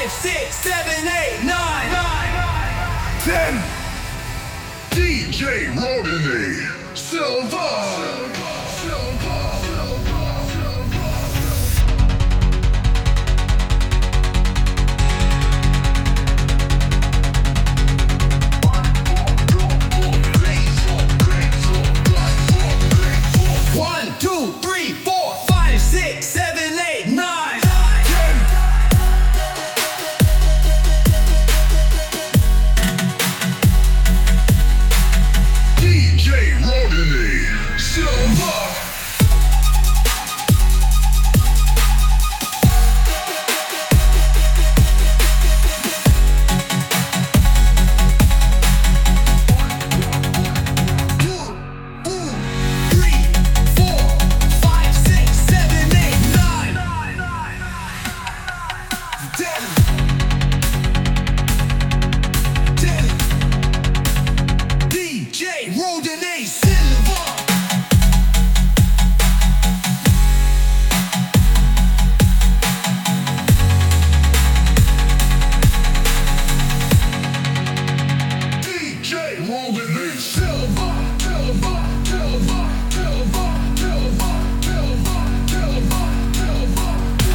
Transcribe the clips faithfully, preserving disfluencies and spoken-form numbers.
five, six, seven, eight, nine, ten. D J Rodney Silva. one, two, three, four, five, six, seven, eight, nine, ten. D J Rodney Silva. D J Rodney Silva. D J Rodney Silva. Silva. Silva. Silva. Silva. Silva. Silva. Silva.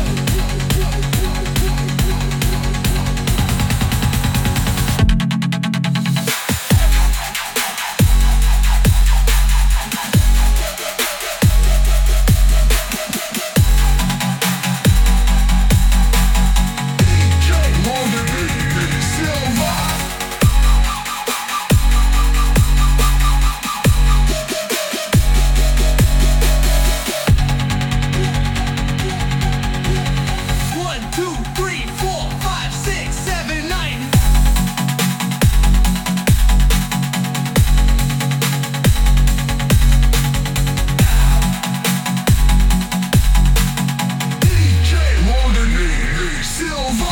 one, two, three, four, five, six, seven, nine. D J Rodney Silva.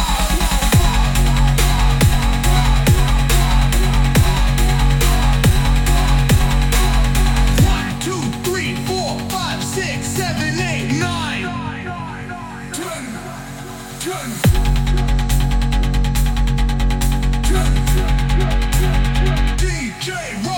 one, two, three, four, five, six, seven, eight, nine. ten. ten. D J Rodney